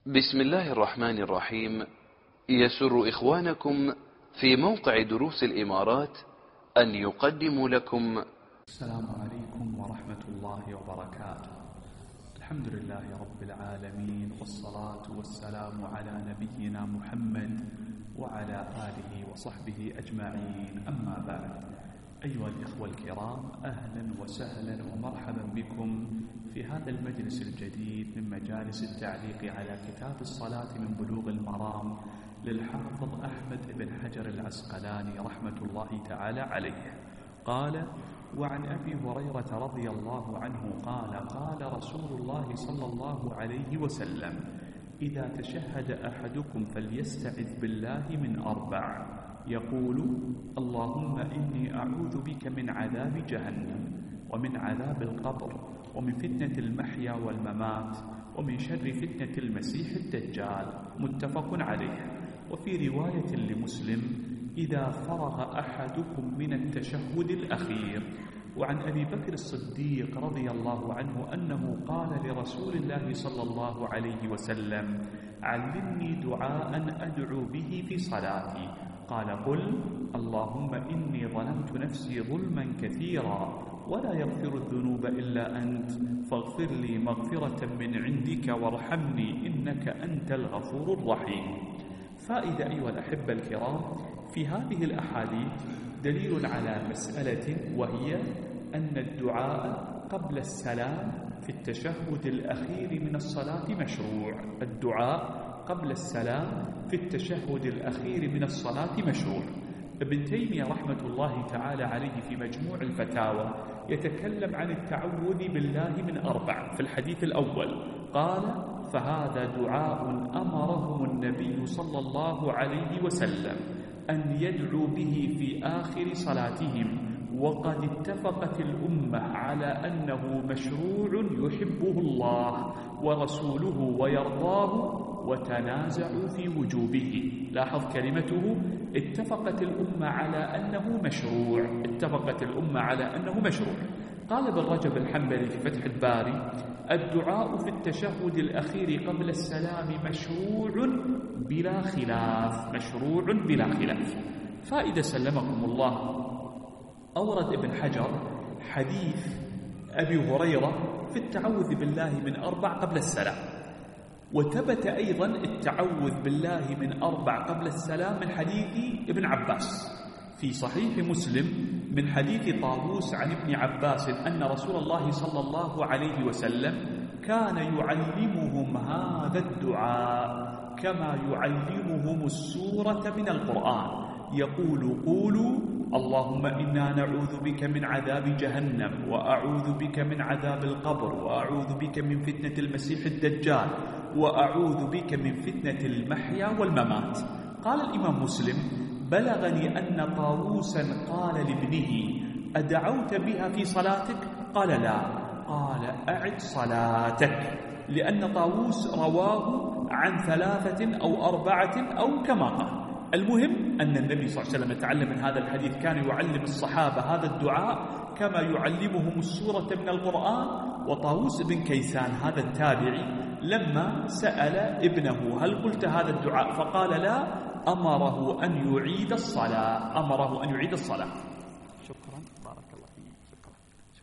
بسم الله الرحمن الرحيم. يسر إخوانكم في موقع دروس الإمارات أن يقدموا لكم السلام عليكم ورحمة الله وبركاته. الحمد لله رب العالمين، والصلاة والسلام على نبينا محمد وعلى آله وصحبه أجمعين، أما بعد. أيها الإخوة الكرام، أهلا وسهلا ومرحبا بكم في هذا المجلس الجديد من مجالس التعليق على كتاب الصلاة من بلوغ المرام للحافظ أحمد بن حجر العسقلاني رحمة الله تعالى عليه. قال: وعن أبي هريرة رضي الله عنه قال: قال رسول الله صلى الله عليه وسلم: إذا تشهد أحدكم فليستعذ بالله من 4، يقول: اللهم إني أعوذ بك من عذاب جهنم، ومن عذاب القبر، ومن فتنة المحيا والممات، ومن شر فتنة المسيح الدجال. متفق عليه. وفي رواية لمسلم: إذا فرغ أحدكم من التشهد الأخير. وعن أبي بكر الصديق رضي الله عنه أنه قال لرسول الله صلى الله عليه وسلم: علمني دعاء أدعو به في صلاتي. قال: قل: اللهم إني ظلمت نفسي ظلما كثيرا ولا يغفر الذنوب إلا أنت، فاغفر لي مغفرة من عندك وارحمني إنك أنت الغفور الرحيم. فائدة أيها الأحبة الكرام، في هذه الأحاديث دليل على مسألة، وهي أن الدعاء قبل السلام في التشهد الأخير من الصلاة مشروع. الدعاء قبل السلام في التشهد الأخير من الصلاة مشروع. ابن تيمية رحمة الله تعالى عليه في مجموع الفتاوى يتكلم عن التعوذ بالله من 4 في الحديث الأول. قال: فهذا دعاء أمرهم النبي صلى الله عليه وسلم أن يدعوا به في آخر صلاتهم، وقد اتفقت الأمة على أنه مشروع يحبه الله ورسوله ويرضاه، وتنازعوا في وجوبه. لاحظ كلمته: اتفقت الأمة على أنه مشروع. اتفقت الأمة على أنه مشروع. قال ابن رجب الحنبلي في فتح الباري: الدعاء في التشهد الأخير قبل السلام مشروع بلا خلاف. مشروع بلا خلاف. فائدة سلمكم الله، أورد ابن حجر حديث أبي هريرة في التعوذ بالله من 4 قبل السلام، وثبت أيضا التعوذ بالله من 4 قبل السلام من حديث ابن عباس في صحيح مسلم من حديث طاووس عن ابن عباس أن رسول الله صلى الله عليه وسلم كان يعلمهم هذا الدعاء كما يعلمهم السورة من القرآن، يقول: قولوا: اللهم إنا نعوذ بك من عذاب جهنم، وأعوذ بك من عذاب القبر، وأعوذ بك من فتنة المسيح الدجال، وأعوذ بك من فتنة المحيا والممات. قال الإمام مسلم: بلغني أن طاووسا قال لابنه: أدعوت بها في صلاتك؟ قال: لا. قال: أعد صلاتك، لأن طاووس رواه عن 3 أو 4 أو كما قال. المهم أن النبي صلى الله عليه وسلم تعلم من هذا الحديث كان يعلم الصحابة هذا الدعاء كما يعلمهم السورة من القرآن. وطاووس بن كيسان هذا التابعي لما سأل ابنه: هل قلت هذا الدعاء؟ فقال: لا. أمره أن يعيد الصلاة. أمره أن يعيد الصلاة. شكرا، بارك الله فيك. شكرا.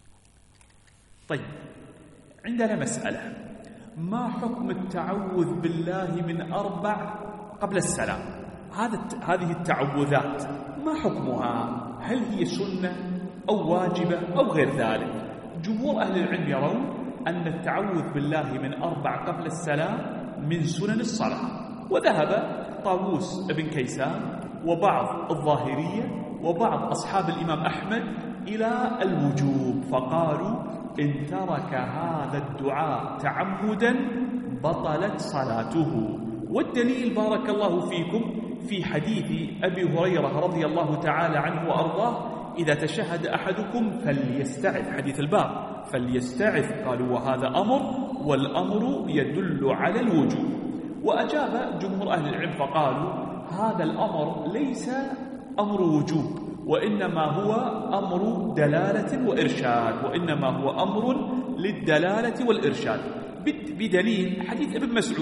طيب، عندنا مسألة: ما حكم التعوذ بالله من 4 قبل السلام؟ هذه التعوذات ما حكمها؟ هل هي سنة أو واجبة أو غير ذلك؟ جمهور أهل العلم يرون أن التعوذ بالله من 4 قبل السلام من سنن الصلاة، وذهب طاووس بن كيسان وبعض الظاهرية وبعض أصحاب الإمام أحمد إلى الوجوب، فقالوا: إن ترك هذا الدعاء تعمدا بطلت صلاته. والدليل بارك الله فيكم في حديث أبي هريرة رضي الله تعالى عنه وأرضاه: إذا تشهد أحدكم فليستعذ. حديث الباب: فليستعذ. قالوا: وهذا أمر، والأمر يدل على الوجوب. وأجاب جمهور أهل العلم فقالوا: هذا الأمر ليس أمر وجوب، وإنما هو أمر دلالة وإرشاد، وإنما هو أمر للدلالة والإرشاد، بدليل حديث ابن مسعود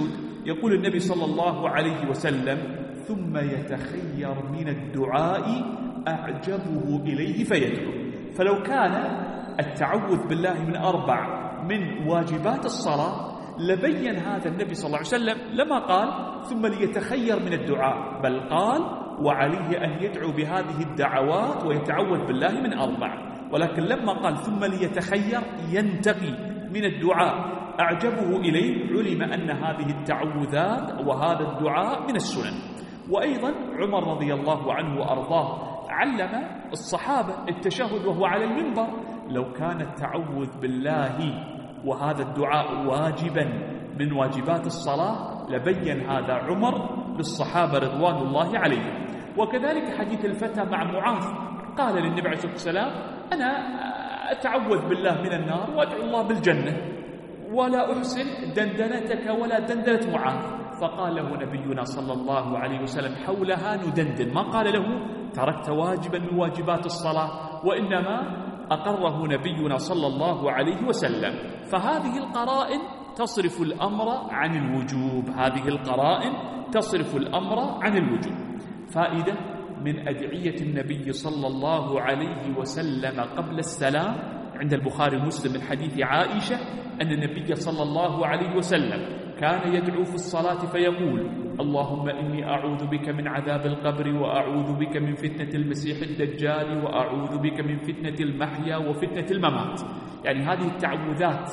يقول النبي صلى الله عليه وسلم: ثم يتخير من الدعاء أعجبه إليه فيدعو. فلو كان التعوذ بالله من 4 من واجبات الصلاة لبين هذا النبي صلى الله عليه وسلم، لما قال ثم ليتخير من الدعاء، بل قال وعليه أن يدعو بهذه الدعوات ويتعوذ بالله من 4. ولكن لما قال ثم ليتخير ينتقي من الدعاء أعجبه إليه، علم أن هذه التعوذات وهذا الدعاء من السنن. وأيضا عمر رضي الله عنه وأرضاه علم الصحابة التشهد وهو على المنبر. لو كان التعوذ بالله وهذا الدعاء واجبا من واجبات الصلاة لبين هذا عمر للصحابة رضوان الله عليهم. وكذلك حديث الفتى مع معاذ، قال للنبي عليه الصلاة والسلام: أنا أتعوذ بالله من النار وأدعو الله بالجنة ولا أحسن دندنتك ولا دندنة معاذ. فقال له نبينا صلى الله عليه وسلم: حولها ندندن. ما قال له تركت واجبا من واجبات الصلاة، وإنما أقره نبينا صلى الله عليه وسلم. فهذه القرائن تصرف الأمر عن الوجوب، هذه القرائن تصرف الأمر عن الوجوب. فائدة من أدعية النبي صلى الله عليه وسلم قبل السلام عند البخاري ومسلم من حديث عائشة أن النبي صلى الله عليه وسلم كان يدعو في الصلاة فيقول: اللهم إني أعوذ بك من عذاب القبر، وأعوذ بك من فتنة المسيح الدجال، وأعوذ بك من فتنة المحيا وفتنة الممات. يعني هذه التعوذات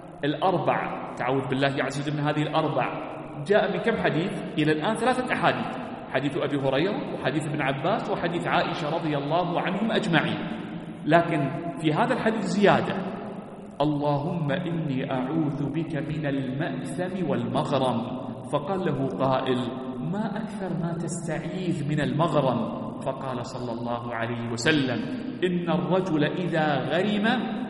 4، تعوذ بالله عز وجل من هذه 4 جاء من كم حديث؟ إلى الآن 3 أحاديث: حديث أبي هريرة وحديث ابن عباس وحديث عائشة رضي الله عنهم أجمعين. لكن في هذا الحديث زيادة: اللهم إني أعوذ بك من المأثم والمغرم. فقال له قائل: ما أكثر ما تستعيذ من المغرم؟ فقال صلى الله عليه وسلم: إن الرجل إذا غرم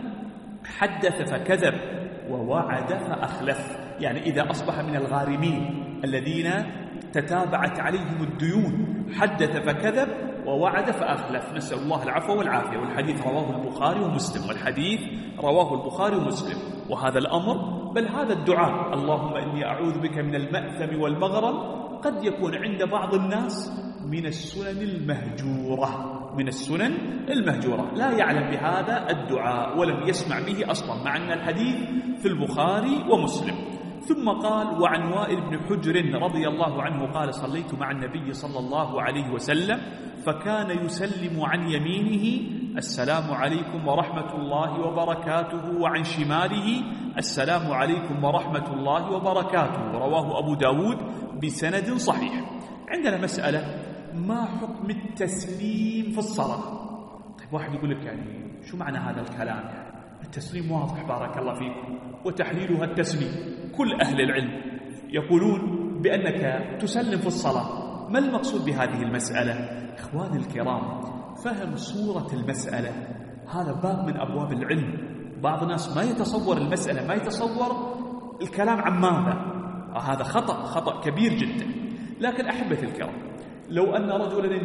حدث فكذب ووعد فأخلف. يعني إذا أصبح من الغارمين الذين تتابعت عليهم الديون حدث فكذب ووعد فأخلف، نسأل الله العفو والعافية. والحديث رواه البخاري ومسلم، والحديث رواه البخاري ومسلم. وهذا الأمر بل هذا الدعاء اللهم إني أعوذ بك من المأثم والمغرم قد يكون عند بعض الناس من السنن المهجورة، من السنن المهجورة، لا يعلم بهذا الدعاء ولم يسمع به أصلا، مع أن الحديث في البخاري ومسلم. ثم قال: وعن وائل بن حجر رضي الله عنه قال: صليت مع النبي صلى الله عليه وسلم فكان يسلم عن يمينه: السلام عليكم ورحمة الله وبركاته، وعن شماله: السلام عليكم ورحمة الله وبركاته. رواه أبو داود بسند صحيح. عندنا مسألة: ما حكم التسليم في الصلاة؟ طيب واحد يقول لك يعني شو معنى هذا الكلام؟ يعني التسليم واضح بارك الله فيكم، وتحليلها التسليم. كل أهل العلم يقولون بأنك تسلم في الصلاة. ما المقصود بهذه المسألة؟ إخواني الكرام، فهم صورة المسألة هذا باب من أبواب العلم. بعض الناس ما يتصور المسألة، ما يتصور الكلام عن ماذا. هذا خطأ كبير جدا. لكن أحبتي الكرام، لو أن رجلا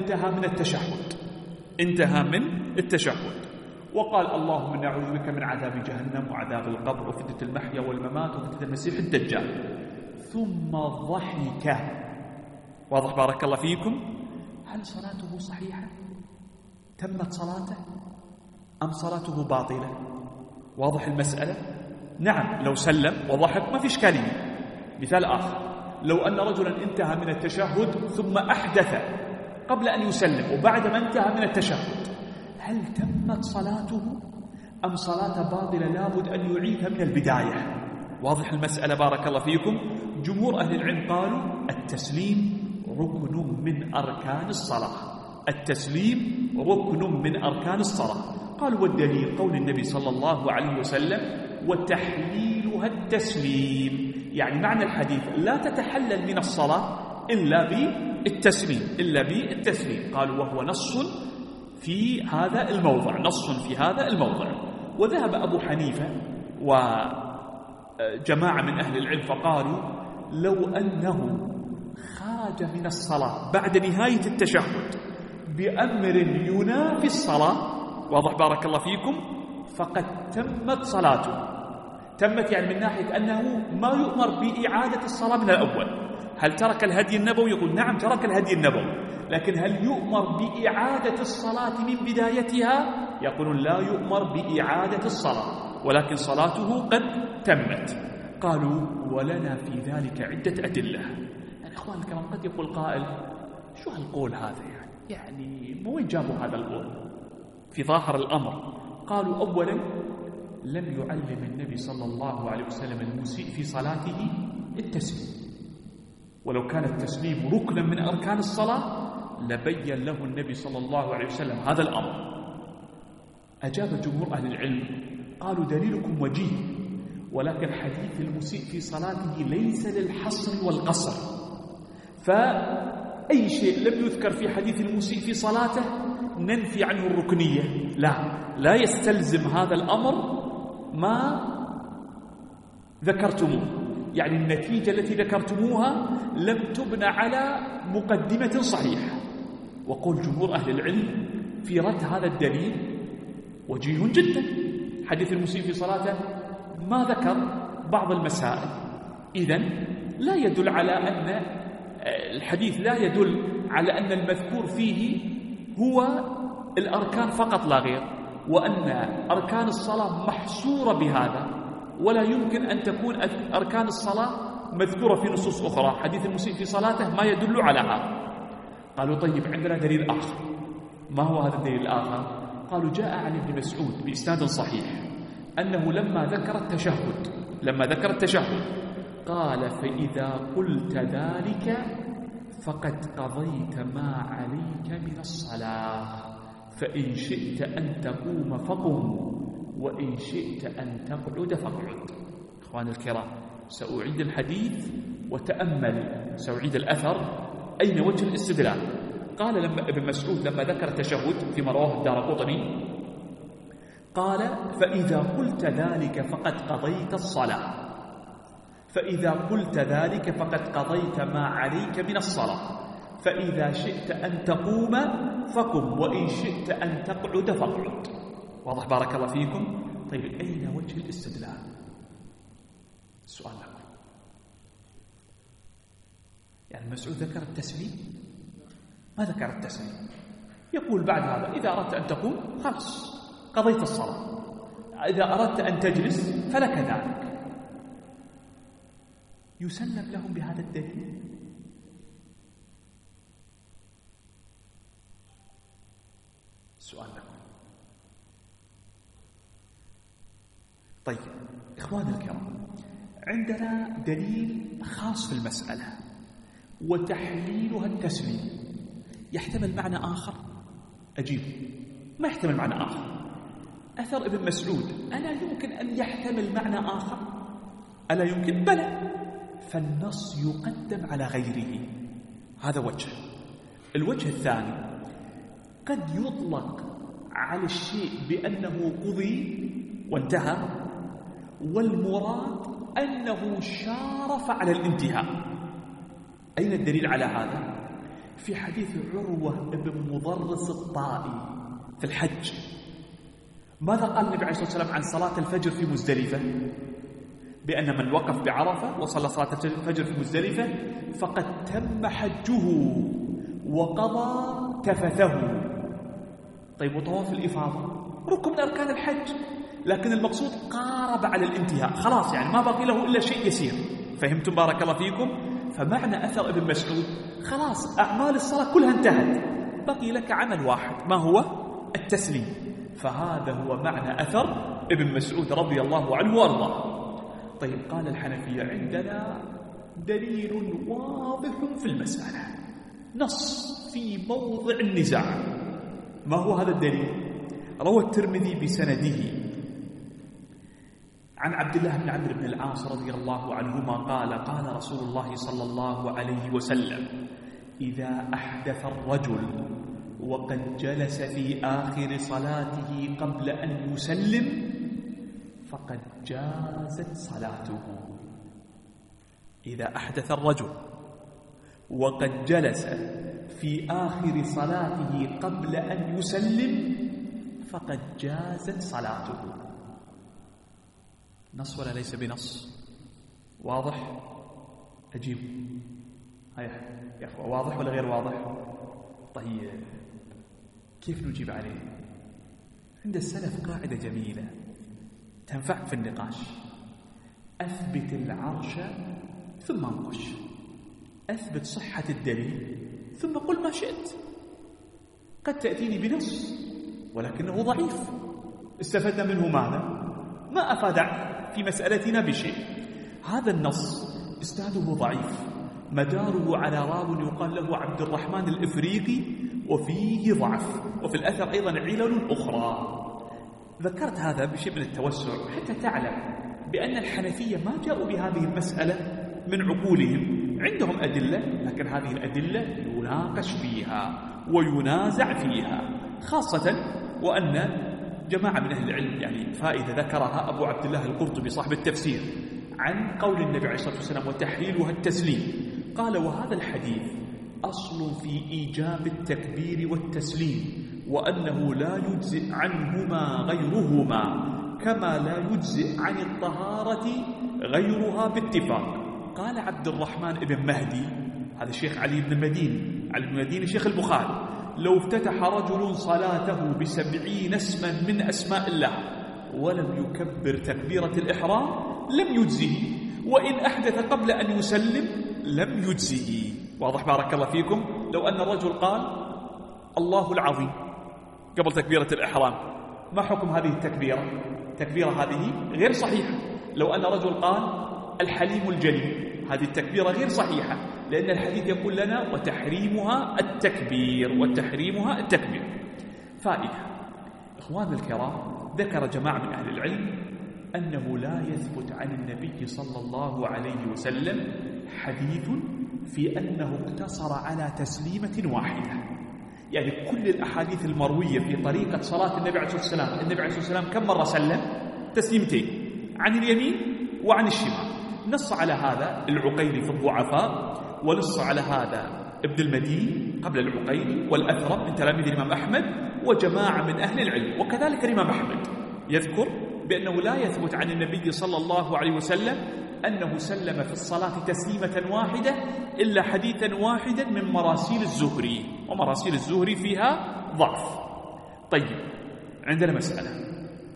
انتهى من التشهد وقال: اللهم إني أعوذ بك من عذاب جهنم وعذاب القبر وفتنة المحيا والممات وفتنة المسيح الدجال، ثم ضحك، واضح بارك الله فيكم، هل صلاته صحيحة؟ تمت صلاته أم صلاته باطلة؟ واضح المسألة؟ نعم، لو سلم وضحك ما في إشكالية. مثال آخر: لو أن رجلا انتهى من التشهد ثم أحدث قبل أن يسلم وبعد ما انتهى من التشهد، هل تمت صلاته أم صلاة باطلة لابد أن يعيدها من البداية؟ واضح المسألة بارك الله فيكم. جمهور أهل العلم قالوا التسليم ركن من أركان الصلاة، التسليم ركن من أركان الصلاة. قالوا والدليل قول النبي صلى الله عليه وسلم: وتحليلها التسليم. يعني معنى الحديث لا تتحلل من الصلاة إلا بالتسليم. قالوا وهو نص في هذا الموضع. وذهب أبو حنيفة وجماعة من أهل العلم فقالوا: لو أنه خرج من الصلاة بعد نهاية التشهد بأمر ينافي الصلاة، واضح بارك الله فيكم، فقد تمت صلاته. تمت يعني من ناحية أنه ما يؤمر بإعادة الصلاة من الأول، هل ترك الهدي النبوي؟ يقول نعم ترك الهدي النبوي، لكن هل يؤمر بإعادة الصلاة من بدايتها؟ يقولون لا يؤمر بإعادة الصلاة، ولكن صلاته قد تمت. قالوا ولنا في ذلك عدة أدلة. يعني إخوان الكرام قد يقول قائل شو هالقول هذا يعني من وين جابوا هذا القول في ظاهر الأمر؟ قالوا أولا لم يعلم النبي صلى الله عليه وسلم المسيء في صلاته التسليم، ولو كان التسليم ركنا من أركان الصلاة لبين له النبي صلى الله عليه وسلم هذا الأمر. أجاب جمهور أهل العلم قالوا دليلكم وجيه، ولكن حديث المسيء في صلاته ليس للحصر والقصر، فأي شيء لم يذكر في حديث المسيء في صلاته ننفي عنه الركنية، لا يستلزم هذا الأمر ما ذكرتموه، يعني النتيجة التي ذكرتموها لم تبنى على مقدمة صحيحة. وقول جمهور أهل العلم في رد هذا الدليل وجيه جدا. حديث المسيء في صلاته ما ذكر بعض المسائل، إذن لا يدل على أن الحديث لا يدل على أن المذكور فيه هو الأركان فقط لا غير، وأن أركان الصلاة محصورة بهذا، ولا يمكن أن تكون أركان الصلاة مذكورة في نصوص أخرى. حديث المسيء في صلاته ما يدل على هذا. قالوا طيب عندنا دليل آخر. ما هو هذا الدليل الآخر؟ قالوا جاء عن ابن مسعود بإسناد صحيح أنه لما ذكر التشهد قال فإذا قلت ذلك فقد قضيت ما عليك من الصلاة، فإن شئت أن تقوم فقم، وإن شئت أن تقعد فاقعد. إخواني الكرام سأعيد الحديث وتأمل، سأعيد الأثر أين وجه الاستدلال. قال لما ابن مسعود لما ذكر التشهد فيما رواه الدارقطني قال فإذا قلت ذلك فقد قضيت الصلاة، فإذا قلت ذلك فقد قضيت ما عليك من الصلاة، فإذا شئت أن تقوم فقم، وإن شئت أن تقعد فاقعد. واضح بارك الله فيكم؟ طيب أين وجه الاستدلال؟ السؤال لكم. يعني مسعود ذكر التسليم؟ ما ذكر التسليم. يقول بعد هذا إذا أردت أن تقوم خلاص قضيت الصلاة، إذا أردت أن تجلس فلك ذلك. يسلم لهم بهذا الدليل؟ السؤال لكم. طيب إخواني الكرام عندنا دليل خاص في المسألة وتحليلها التسليم، يحتمل معنى آخر؟ أجيب ما يحتمل معنى آخر. أثر ابن مسعود ألا يمكن أن يحتمل معنى آخر؟ ألا يمكن؟ بلى، فالنص يقدم على غيره. هذا وجه. الوجه الثاني قد يطلق على الشيء بأنه قضي وانتهى، والمراد أنه شارف على الانتهاء. أين الدليل على هذا؟ في حديث عروة بن مضرس الطائي في الحج. ماذا قال النبي عليه الصلاة والسلام عن صلاة الفجر في مزدلفة؟ بأن من وقف بعرفة وصلى صلاة الفجر في مزدلفة فقد تم حجه وقضى تفثه. طيب وطواف الإفاضة ركن من أركان الحج، لكن المقصود قارب على الانتهاء، خلاص يعني ما بقي له إلا شيء يسير. فهمتم بارك الله فيكم؟ فمعنى أثر ابن مسعود خلاص أعمال الصلاة كلها انتهت، بقي لك عمل واحد، ما هو؟ التسليم. فهذا هو معنى أثر ابن مسعود رضي الله عنه وأرضاه. طيب قال الحنفية عندنا دليل واضح في المسألة، نص في موضع النزاع. ما هو هذا الدليل؟ روى الترمذي بسنده عن عبد الله بن عمرو بن العاص رضي الله عنهما قال قال رسول الله صلى الله عليه وسلم إذا أحدث الرجل وقد جلس في آخر صلاته قبل أن يسلم فقد جازت صلاته. إذا أحدث الرجل وقد جلس في آخر صلاته قبل أن يسلم فقد جازت صلاته. نص ولا ليس بنص؟ واضح؟ أجيب. يا أخوة واضح ولا غير واضح؟ طيب كيف نجيب عليه؟ عند السلف قاعدة جميلة تنفع في النقاش: أثبت العرش ثم انقش، أثبت صحة الدليل ثم قل ما شئت. قد تأتيني بنص ولكنه ضعيف، استفدنا منه ماذا؟ ما أفاد في مسألتنا بشيء. هذا النص إسناده ضعيف، مداره على راو يقال له عبد الرحمن الإفريقي وفيه ضعف، وفي الأثر أيضا علل أخرى. ذكرت هذا بشيء من التوسع حتى تعلم بأن الحنفية ما جاءوا بهذه المسألة من عقولهم، عندهم أدلة، لكن هذه الأدلة يناقش فيها وينازع فيها، خاصة وأن جماعة من أهل العلم يعني فائدة ذكرها أبو عبد الله القرطبي صاحب التفسير عن قول النبي عليه الصلاة والسلام وتحليلها التسليم، قال: وهذا الحديث أصل في إيجاب التكبير والتسليم، وأنه لا يجزئ عنهما غيرهما كما لا يجزئ عن الطهارة غيرها باتفاق. قال عبد الرحمن بن مهدي، هذا الشيخ علي بن مدين شيخ البخاري: لو افتتح رجل صلاته ب70 اسما من أسماء الله ولم يكبر تكبيرة الإحرام لم يجزه، وإن أحدث قبل أن يسلم لم يجزه. واضح بارك الله فيكم؟ لو أن الرجل قال الله العظيم قبل تكبيرة الإحرام، ما حكم هذه التكبيرة؟ التكبيرة هذه غير صحيحة. لو أن رجل قال الحليم الجليل، هذه التكبيرة غير صحيحة، لأن الحديث يقول لنا وتحريمها التكبير. فائدة إخوان الكرام، ذكر جماعة من أهل العلم أنه لا يثبت عن النبي صلى الله عليه وسلم حديث في أنه اقتصر على تسليمة واحدة. يعني كل الأحاديث المروية في طريقة صلاة النبي عليه الصلاة والسلام، النبي عليه الصلاة والسلام كم مرة سلم؟ تسليمتين، عن اليمين وعن الشمال. نص على هذا العقيلي في الضعفاء، ونص على هذا ابن المدين قبل العقيلي، والأثرم من تلاميذ الإمام أحمد وجماعة من أهل العلم، وكذلك الإمام أحمد يذكر بأنه لا يثبت عن النبي صلى الله عليه وسلم أنه سلم في الصلاة تسليمة واحدة إلا حديثا واحدا من مراسيل الزهري، ومراسيل الزهري فيها ضعف. طيب عندنا مسألة: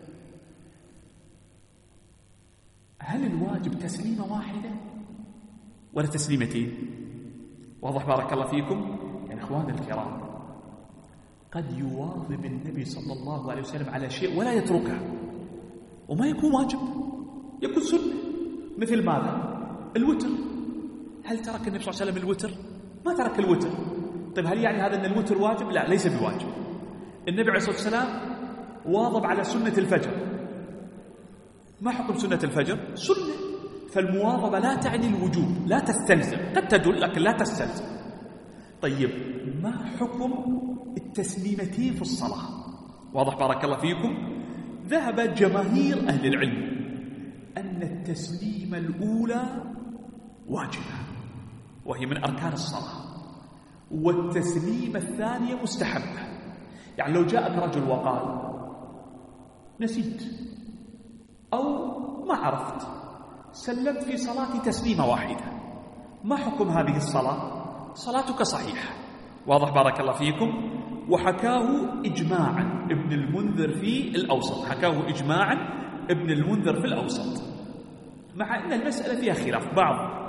هل الواجب تسليمة واحدة ولا تسليمتين؟ واضح بارك الله فيكم؟ يعني إخوان الكرام، قد يواظب النبي صلى الله عليه وسلم على شيء ولا يتركه، وما يكون واجب، يكون سنة. مثل ماذا؟ الوتر. هل ترك النبي صلى الله عليه وسلم الوتر؟ ما ترك الوتر. طيب هل يعني هذا أن الوتر واجب؟ لا، ليس بواجب. النبي عليه الصلاة والسلام واظب على سنة الفجر. ما حكم سنة الفجر؟ سنة. فالمواظبة لا تعني الوجوب، لا تستلزم، قد تدل لكن لا تستلزم. طيب ما حكم التسليمتين في الصلاة؟ واضح بارك الله فيكم؟ ذهب جماهير أهل العلم أن التسليمة الأولى واجبة وهي من أركان الصلاة، والتسليمة الثانية مستحبة. يعني لو جاءك رجل وقال نسيت أو ما عرفت، سلمت في صلاتي تسليمة واحدة، ما حكم هذه الصلاة؟ صلاتك صحيحة. واضح بارك الله فيكم؟ وحكاه إجماعا ابن المنذر في الأوسط، حكاه إجماعا ابن المنذر في الأوسط، مع أن المسألة فيها خلاف. بعض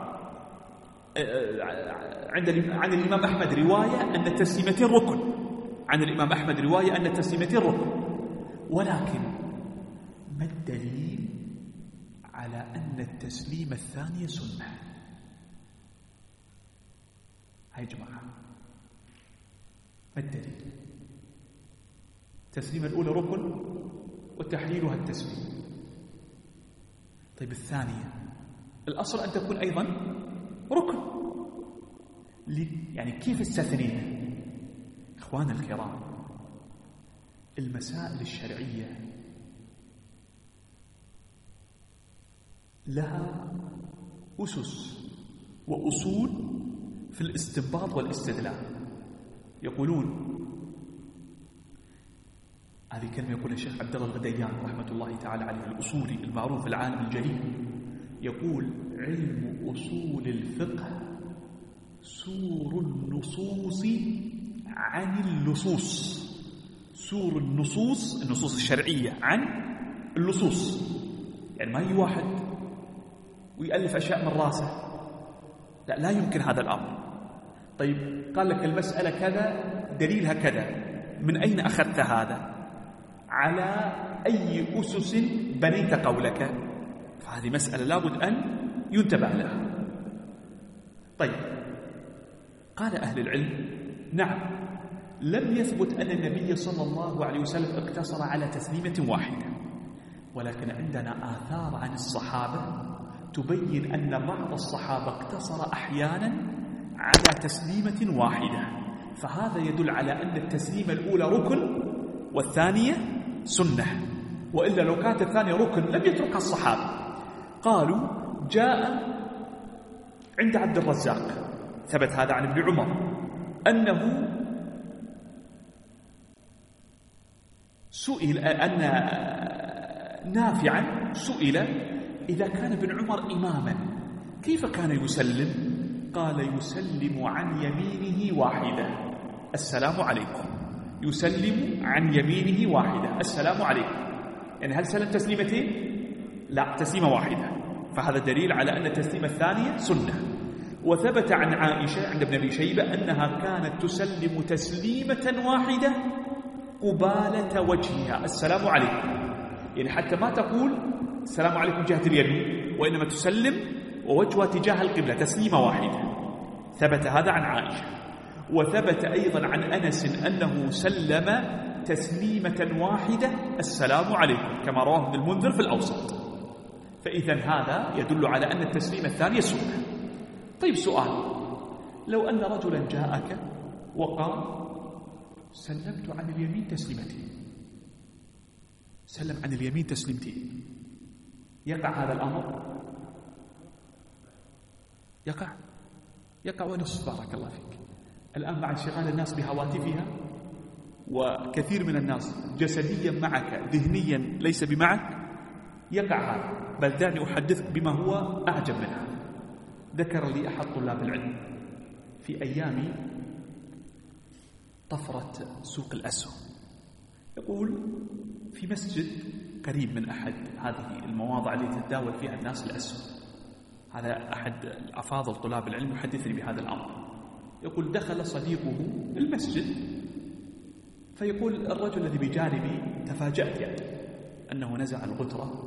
عن الإمام أحمد رواية أن التسليمتين ركن، عن الإمام أحمد رواية أن التسليمتين ركن، ولكن ما الدليل على أن التسليمة الثانية سنة؟ هاي جماعة، ما الدليل؟ التسليمة الأولى ركن وتحليلها التسليم. طيب الثانية الأصل أن تكون أيضا ركن، يعني كيف استثنينا؟ إخوان الكرام، المسائل الشرعية لها أسس وأصول في الاستنباط والاستدلال. يقولون، هذه كلمة يقولها الشيخ عبد الله الغديان رحمة الله تعالى عليه، الأصولي المعروف العالم الجليل، يقول: علم أصول الفقه سور النصوص عن اللصوص. سور النصوص الشرعية عن اللصوص، يعني ما يجي واحد ويألف أشياء من راسه، لا يمكن هذا الأمر. طيب قال لك المسألة كذا دليلها كذا، من أين أخذت هذا؟ على أي أسس بنيت قولك؟ فهذه مسألة لابد أن ينتبه لها. طيب قال أهل العلم نعم، لم يثبت أن النبي صلى الله عليه وسلم اقتصر على تسليمة واحدة، ولكن عندنا آثار عن الصحابة تبين أن بعض الصحابة اقتصر أحيانا على تسليمة واحدة، فهذا يدل على أن التسليمة الأولى ركن والثانية سنة، وإلا لو كانت الثانية ركن لم يتركها الصحابة. قالوا جاء عند عبد الرزاق، ثبت هذا عن ابن عمر، أنه سئل أن نافعا سئل إذا كان ابن عمر إماما كيف كان يسلم؟ قال يسلم عن يمينه واحدة السلام عليكم، يسلم عن يمينه واحدة السلام عليكم. يعني هل سلم تسليمتين؟ لا، تسليمة واحدة، فهذا دليل على أن التسليمة الثانية سنة. وثبت عن عائشة عند ابن أبي شيبة أنها كانت تسلم تسليمة واحدة قبالة وجهها السلام عليكم، يعني حتى ما تقول السلام عليكم جهة اليمين، وإنما تسلم ووجهها تجاه القبلة تسليمة واحدة. ثبت هذا عن عائشة. وثبت أيضا عن أنس أنه سلم تسليمة واحدة السلام عليكم كما رواه ابن المنذر في الأوسط. فإذا هذا يدل على أن التسليمة الثانية سنة. طيب سؤال، لو أن رجلا جاءك وقال سلمت عن اليمين تسليمتين، سلم عن اليمين تسليمتين، يقع هذا الأمر؟ يقع ونصف. بارك الله فيك. الآن مع انشغال الناس بهواتفها، وكثير من الناس جسديا معك ذهنيا ليس بمعك، يقع هذا. بل دعني أحدثك بما هو أعجب من هذا. ذكر لي أحد طلاب العلم في أيام طفرة سوق الأسهم، يقول في مسجد قريب من أحد هذه المواضع التي تتداول فيها الناس الأسهم، هذا أحد أفاضل طلاب العلم يحدثني بهذا الأمر. يقول دخل صديقه المسجد، فيقول الرجل الذي بجانبي تفاجأت يعني أنه نزع الغترة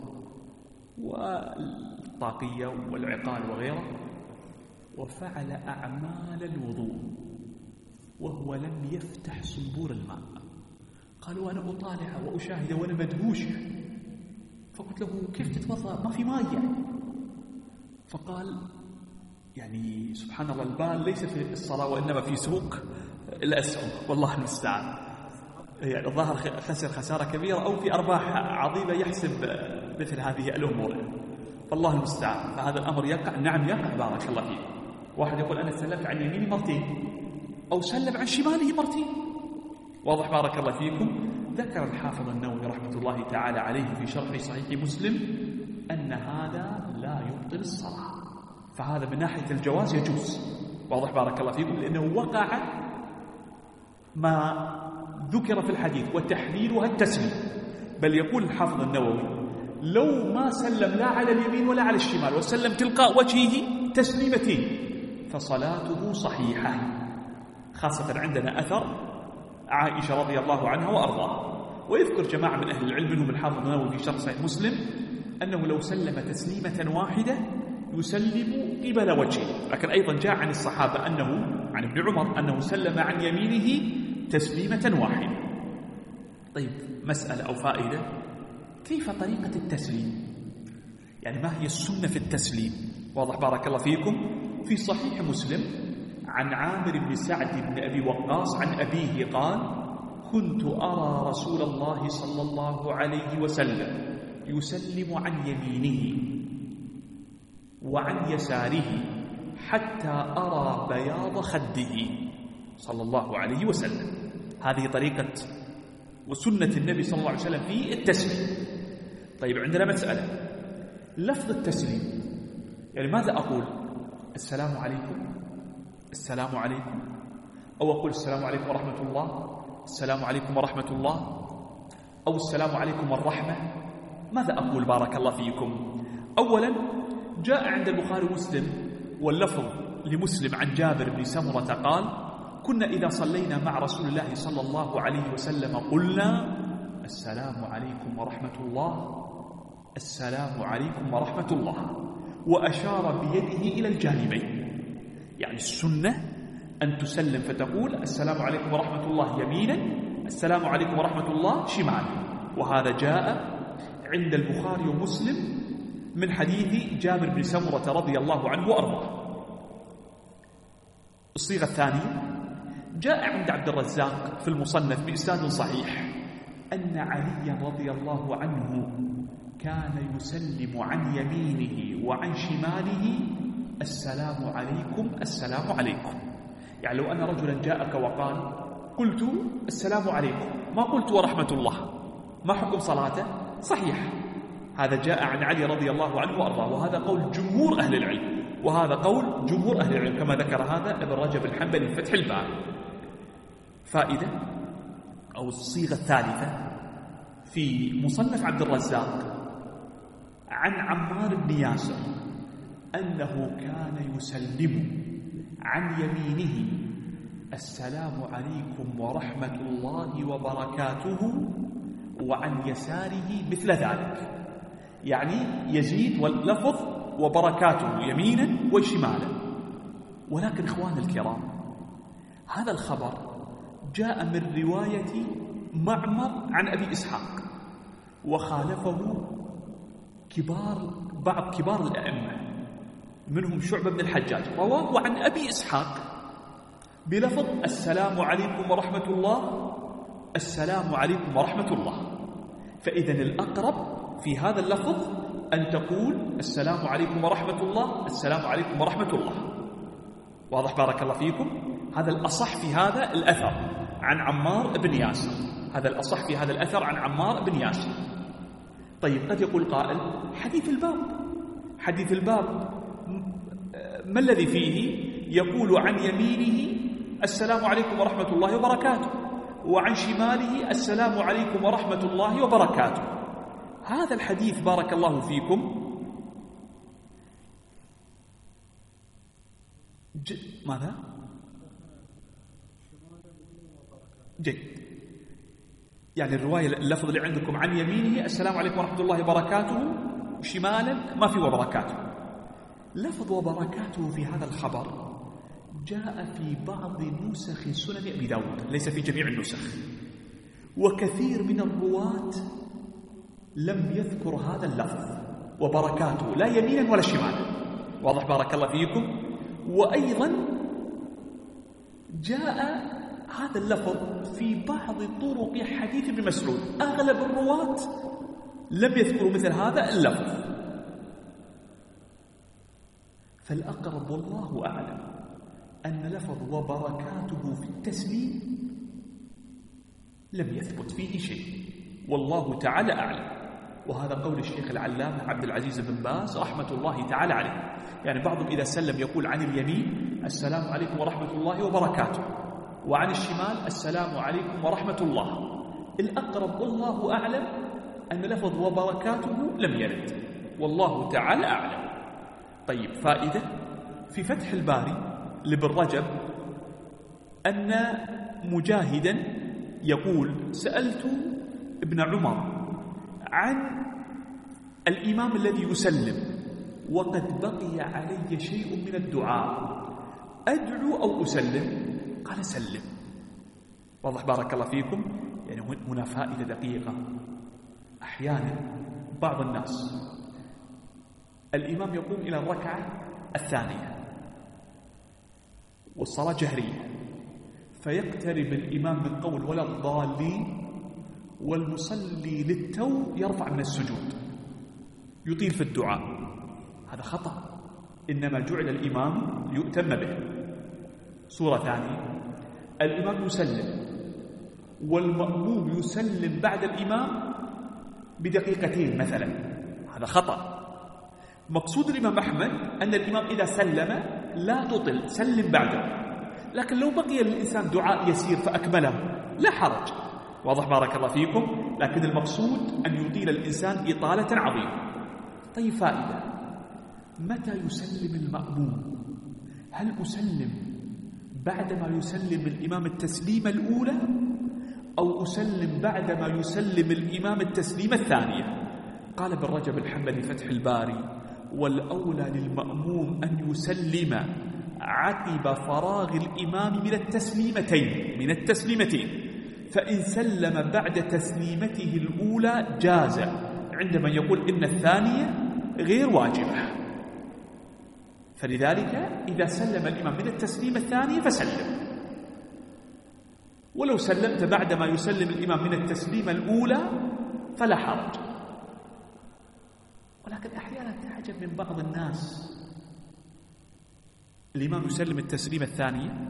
والطاقية والعقال وغيره، وفعل أعمال الوضوء وهو لم يفتح صنبور الماء. قال وأنا أطالع وأشاهد وأنا مدهوش، فقلت له كيف تتوضأ ما في ماء يعني؟ فقال يعني سبحان الله، البال ليس في الصلاة وإنما في سوق الأسهم، والله المستعان. يعني الظاهر خسر خسارة كبيرة أو في أرباح عظيمة يحسب مثل هذه الأمور، فالله المستعان. فهذا الأمر يقع، نعم يقع. بارك الله فيه. واحد يقول أنا سلمت عن يميني مرتين، أو سلم عن شماله مرتين. واضح بارك الله فيكم. ذكر الحافظ النووي رحمة الله تعالى عليه في شرح صحيح مسلم أن هذا لا يبطل الصلاة، فهذا من ناحية الجواز يجوز. واضح بارك الله فيكم، لأنه وقع ما ذكر في الحديث وتحليلها التسليم. بل يقول الحافظ النووي لو ما سلم لا على اليمين ولا على الشمال وسلم تلقاء وجهه تسليمتين فصلاته صحيحة، خاصة عندنا أثر عائشة رضي الله عنها وأرضاها. ويذكر جماعة من أهل العلم منهم الحافظ النووي في شرح صحيح مسلم أنه لو سلم تسليمة واحدة يسلم قبل وجهه. لكن أيضا جاء عن الصحابة أنه عن ابن عمر أنه سلم عن يمينه تسليمة واحدة. طيب مسألة أو فائدة، كيف طريقة التسليم؟ يعني ما هي السنة في التسليم؟ واضح بارك الله فيكم. في صحيح مسلم عن عامر بن سعد بن أبي وقاص عن أبيه قال كنت أرى رسول الله صلى الله عليه وسلم يسلم عن يمينه وعن يساره حتى أرى بياض خده صلى الله عليه وسلم. هذه طريقة وسنة النبي صلى الله عليه وسلم في التسليم. طيب عندنا مسألة، لفظ التسليم، يعني ماذا أقول؟ السلام عليكم، السلام عليكم، أو أقول السلام عليكم ورحمة الله، السلام عليكم ورحمة الله، أو السلام عليكم والرحمة؟ ماذا أقول بارك الله فيكم؟ أولا جاء عند البخاري ومسلم واللفظ لمسلم عن جابر بن سمرة قال: كنا إذا صلينا مع رسول الله صلى الله عليه وسلم قلنا السلام عليكم ورحمة الله، السلام عليكم ورحمة الله، وأشار بيده إلى الجانبين. يعني السنة أن تسلم فتقول السلام عليكم ورحمة الله يمينا، السلام عليكم ورحمة الله شمالا. وهذا جاء عند البخاري ومسلم من حديث جابر بن سمرة رضي الله عنه وأرضاه. الصيغة الثانية جاء عند عبد الرزاق في المصنف بإسناد صحيح أن علي رضي الله عنه كان يسلم عن يمينه وعن شماله السلام عليكم السلام عليكم. يعني لو أن رجلا جاءك وقال قلت السلام عليكم ما قلت ورحمة الله، ما حكم صلاته؟ صحيح. هذا جاء عن علي رضي الله عنه وأرضاه، وهذا قول جمهور أهل العلم، وهذا قول جمهور أهل العلم كما ذكر هذا ابن رجب الحنبلي في فتح الباري. فائدة أو الصيغة الثالثة في مصنف عبد الرزاق عن عمار بن ياسر أنه كان يسلم عن يمينه السلام عليكم ورحمة الله وبركاته، وعن يساره مثل ذلك، يعني يزيد واللفظ وبركاته يمينا وشمالا. ولكن إخوان الكرام، هذا الخبر جاء من رواية معمر عن أبي إسحاق، وخالفه بعض كبار الأئمة منهم شعبة بن الحجاج، رواه عن أبي إسحاق بلفظ السلام عليكم ورحمة الله، السلام عليكم ورحمة الله. فإذا الأقرب في هذا اللفظ أن تقول السلام عليكم ورحمة الله، السلام عليكم ورحمة الله. واضح بارك الله فيكم؟ هذا الأصح في هذا الأثر عن عمار بن ياسر، هذا الأصح في هذا الأثر عن عمار بن ياسر. طيب قد يقول قائل حديث الباب ما الذي فيه؟ يقول عن يمينه السلام عليكم ورحمة الله وبركاته، وعن شماله السلام عليكم ورحمة الله وبركاته. هذا الحديث بارك الله فيكم ماذا؟ جيد. يعني الرواية اللفظ اللي عندكم عن يمينه السلام عليكم ورحمة الله وبركاته، شمالا ما في وبركاته. لفظ وبركاته في هذا الخبر جاء في بعض نسخ سنن أبي داود، ليس في جميع النسخ، وكثير من الرواة لم يذكر هذا اللفظ وبركاته لا يمينا ولا شمالا. واضح بارك الله فيكم؟ وأيضا جاء هذا اللفظ في بعض طرق حديث ابن مسعود، أغلب الرواة لم يذكروا مثل هذا اللفظ. فالأقرب والله أعلم أن لفظ وبركاته في التسليم لم يثبت فيه شيء، والله تعالى أعلم. وهذا قول الشيخ العلامة عبد العزيز بن باز رحمة الله تعالى عليه. يعني بعضهم إذا سلم يقول عن اليمين السلام عليكم ورحمة الله وبركاته، وعن الشمال السلام عليكم ورحمة الله. الأقرب والله أعلم أن لفظ وبركاته لم يرد، والله تعالى أعلم. طيب فائدة في فتح الباري لابن رجب أن مجاهدا يقول سألت ابن عمر عن الإمام الذي يسلم وقد بقي علي شيء من الدعاء، أدعو أو أسلم؟ قال سلم. واضح بارك الله فيكم؟ يعني هنا فائدة دقيقة. أحيانا بعض الناس الإمام يقوم إلى الركعة الثانية والصلاة جهرية، فيقترب الإمام من قول ولا الضالين والمصلي للتو يرفع من السجود يطيل في الدعاء. هذا خطأ، إنما جعل الإمام ليؤتم به. صورة ثانية، الإمام يسلم والمأموم يسلم بعد الإمام بدقيقتين مثلا، هذا خطأ. مقصود الإمام أحمد أن الإمام إذا سلم لا تطل، سلم بعده. لكن لو بقي للإنسان دعاء يسير فأكمله لا حرج. واضح بارك الله فيكم؟ لكن المقصود أن يطيل الإنسان إطالة عظيمة. طيب فائدة: متى يسلم المأموم؟ هل أسلم بعدما يسلم الإمام التسليمة الأولى، أو أسلم بعدما يسلم الإمام التسليمة الثانية؟ قال ابن رجب الحنبلي فتح الباري: والأولى للمأموم أن يسلم عقب فراغ الإمام من التسليمتين، فإن سلم بعد تسليمته الأولى جاز، عندما يقول إن الثانية غير واجبة. فلذلك إذا سلم الإمام من التسليمة الثانية فسلم، ولو سلمت بعدما يسلم الإمام من التسليمة الأولى فلا حرج. ولكن أحيانا تعجب من بعض الناس، الإمام يسلم التسليمة الثانية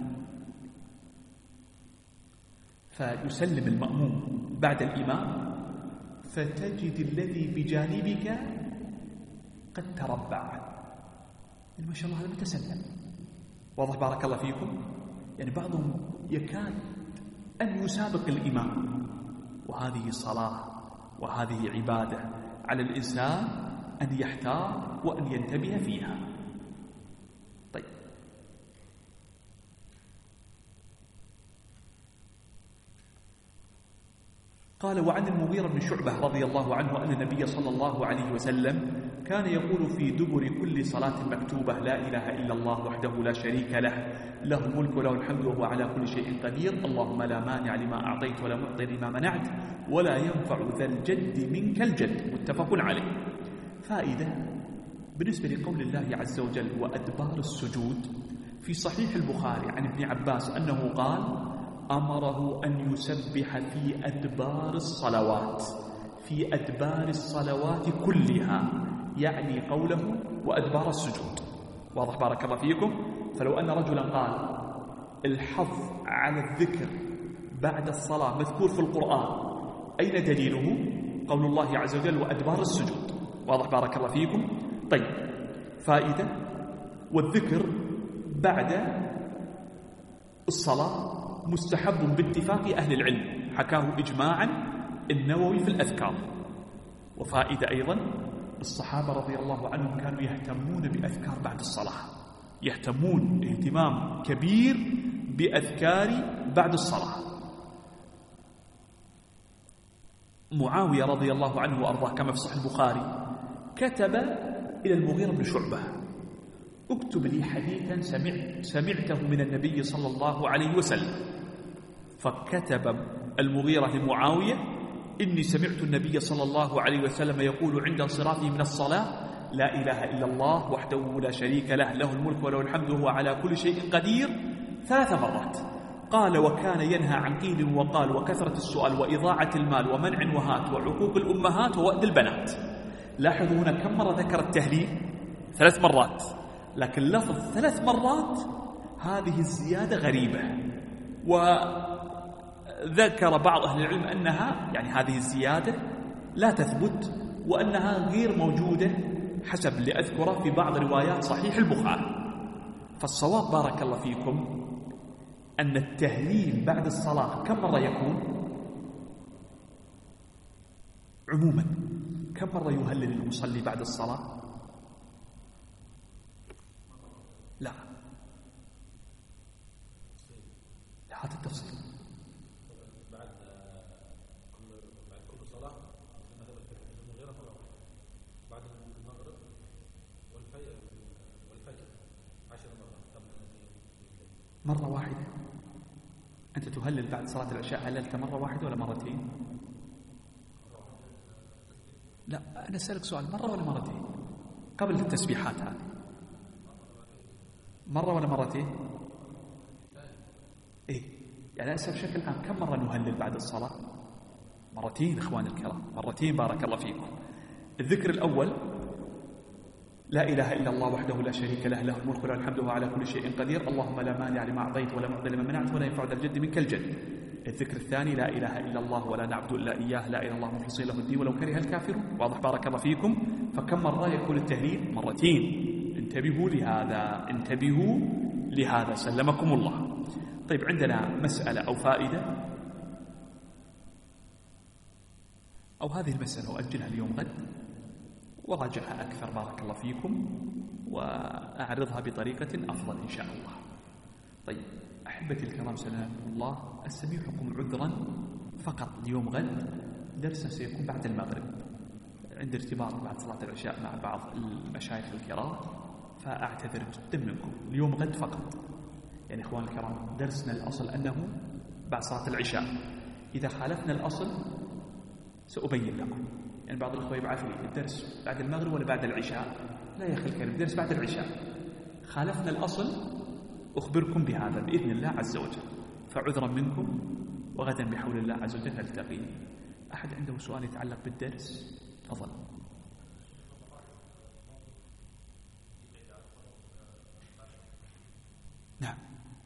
فيسلم المأموم بعد الإمام، فتجد الذي بجانبك قد تربع، ما شاء الله هذا متسلم. واضح بارك الله فيكم؟ يعني بعضهم يكاد أن يسابق الإمام، وهذه صلاة وهذه عبادة، على الإنسان أن يحتار وأن ينتبه فيها. طيب، قال: وعن المغيرة بن شعبة رضي الله عنه أن النبي صلى الله عليه وسلم كان يقول في دبر كل صلاة مكتوبة: لا إله إلا الله وحده لا شريك له، له الملك وله الحمد وهو على كل شيء قدير، اللهم لا مانع لما أعطيت ولا معطي لما منعت ولا ينفع ذا الجد منك الجد. متفق عليه. فائدة بالنسبة لقول الله عز وجل: وأدبار السجود، في صحيح البخاري عن ابن عباس أنه قال: أمره أن يسبح في أدبار الصلوات كلها، يعني قوله وأدبار السجود. واضح بارك الله فيكم؟ فلو أن رجلا قال: الحظ على الذكر بعد الصلاة مذكور في القرآن، أين دليله؟ قول الله عز وجل: وأدبار السجود. واضح بارك الله فيكم؟ طيب، فائدة: والذكر بعد الصلاة مستحب باتفاق أهل العلم، حكاه إجماعا النووي في الأذكار. وفائدة أيضا: الصحابة رضي الله عنهم كانوا يهتمون بأذكار بعد الصلاة، يهتمون اهتمام كبير بأذكار بعد الصلاة. معاوية رضي الله عنه وأرضاه كما في صحيح البخاري كتب إلى المغيرة بن شعبة: اكتب لي حديثا سمعته من النبي صلى الله عليه وسلم. فكتب المغيرة لمعاوية: إني سمعت النبي صلى الله عليه وسلم يقول عند انصرافه من الصلاة: لا إله إلا الله وحده لا شريك له، له الملك وله الحمد وهو على كل شيء قدير 3 مرات. قال: وكان ينهى عن قيل وقال وكثرة السؤال وإضاعة المال ومنع وهات وعقوق الأمهات ووأد البنات. لاحظوا هنا كم مرة ذكر التهليل؟ 3 مرات، لكن لفظ 3 مرات هذه الزيادة غريبة، وذكر بعض أهل العلم أنها يعني هذه الزيادة لا تثبت، وأنها غير موجودة حسب اللي أذكره في بعض روايات صحيح البخاري. فالصواب بارك الله فيكم أن التهليل بعد الصلاة كم مرة يكون؟ عموما كم مرة يهلل المصلي بعد الصلاة؟ لا، هذا التفصيل. بعد كل صلاة بعد المغرب والفجر 10 مرات. مرة واحدة. أنت تهلل بعد صلاة العشاء، هللت مرة واحدة ولا مرتين؟ لا، أنا أسألك سؤال، مرة ولا مرتين؟ قبل التسبيحات هذه مرة ولا مرتين؟ إيه؟ يعني أسأل بشكل عام كم مرة نهلل بعد الصلاة؟ مرتين إخوان الكرام، مرتين بارك الله فيكم. الذكر الأول: لا إله إلا الله وحده لا شريك له، له الملك وله الحمد وهو على كل شيء قدير، اللهم لا مانع لما أعطيت ولا معطي لما منعت ولا ينفع ذا الجد منك الجد. الذكر الثاني: لا إله إلا الله ولا نعبد إلا إياه، لا إله إلا الله مخلصين له الدين ولو كره الكافرون. واضح بارك الله فيكم؟ فكم مرة يكون التهليل؟ مرتين. انتبهوا لهذا، انتبهوا لهذا، سلمكم الله. طيب عندنا مسألة أو فائدة، أو هذه المسألة أؤجلها اليوم غد وراجعها أكثر بارك الله فيكم، وأعرضها بطريقة أفضل إن شاء الله. طيب أحبتي الكرام سلامكم الله، أستميحكم عذرا فقط اليوم غد درسنا سيكون بعد المغرب، عند ارتباط بعد صلاة العشاء مع بعض المشايخ الكرام، فأعتذر جدا منكم. اليوم غد فقط، يعني إخوان الكرام درسنا الأصل أنه بعد صلاة العشاء، إذا خالفنا الأصل سأبين لكم. يعني بعض الأخوة يبعث لي الدرس بعد المغرب ولا بعد العشاء؟ لا يا أخي الكريم، الدرس بعد العشاء. خالفنا الأصل أخبركم بهذا بإذن الله عز وجل، فعذرا منكم، وغدا بحول الله عز وجل نلتقي. أحد عنده سؤال يتعلق بالدرس؟ تفضل. نعم.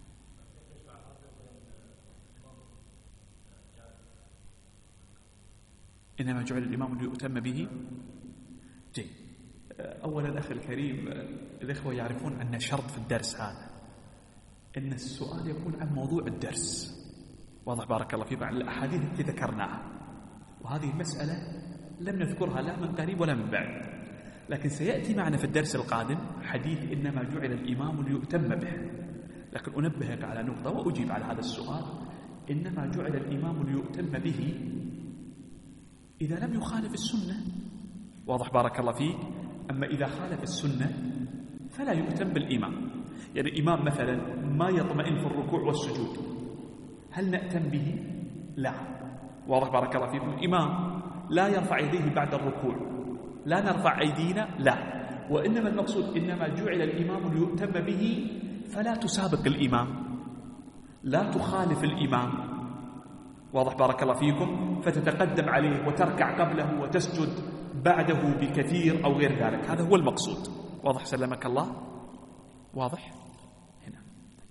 إنما جعل الإمام ليؤتم به. جيد. أولا أخي الكريم، الإخوة يعرفون أن شرط في الدرس هذا أن السؤال يكون عن موضوع الدرس، واضح بارك الله فيكم، عن الأحاديث التي ذكرناها، وهذه المسألة لم نذكرها لا من قريب ولا من بعد، لكن سيأتي معنا في الدرس القادم حديث إنما جعل الإمام ليؤتم به. لكن أنبهك على نقطة وأجيب على هذا السؤال، إنما جعل الإمام ليؤتم به إذا لم يخالف السنة، واضح بارك الله فيك. أما إذا خالف السنة فلا يؤتم بالإمام. يعني إمام مثلا ما يطمئن في الركوع والسجود، هل نأتم به؟ لا، واضح بارك الله فيكم. إمام لا يرفع يديه بعد الركوع، لا نرفع أيدينا، لا. وإنما المقصود إنما جعل الإمام ليؤتم به، فلا تسابق الإمام، لا تخالف الإمام، واضح بارك الله فيكم، فتتقدم عليه وتركع قبله وتسجد بعده بكثير أو غير ذلك. هذا هو المقصود، واضح سلمك الله، واضح. هنا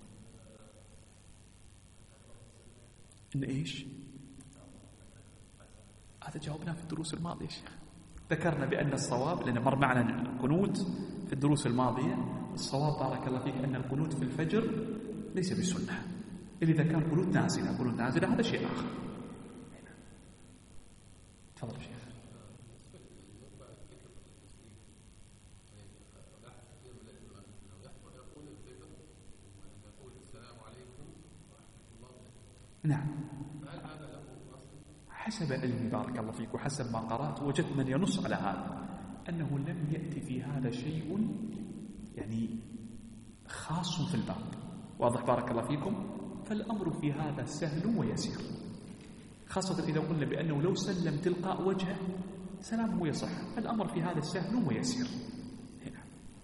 إن إيش؟ هذا جاوبناه في الدروس الماضية يا شيخ، ذكرنا بأن الصواب، لأن مر معنا القنوت في الدروس الماضية، الصواب بارك الله فيك أن القنوت في الفجر ليس بسنة، إلا إذا كان قنوت نازلة. قنوت نازلة هذا شيء آخر. تفضل شيخ. نعم، حسب علمي بارك الله فيك وحسب ما قرأت وجدت من ينص على هذا، أنه لم يأتي في هذا شيء يعني خاص في الباب، واضح بارك الله فيكم. فالأمر في هذا سهل ويسير، خاصة إذا قلنا بأنه لو سلم تلقاء وجهه سلامه يصح، الأمر في هذا سهل ويسير. هنا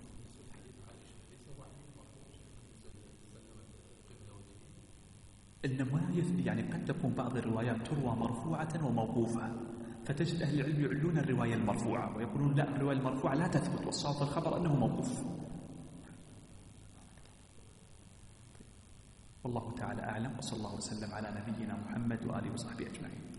إنما يعني قد تكون بعض الروايات تروى مرفوعة وموقوفة، فتجد أهل العلم يعلون الرواية المرفوعة ويقولون لا، الرواية المرفوعة لا تثبت، والصواب في الخبر أنه موقوف. والله تعالى أعلم، وصلى الله وسلم على نبينا محمد وآله وصحبه أجمعين.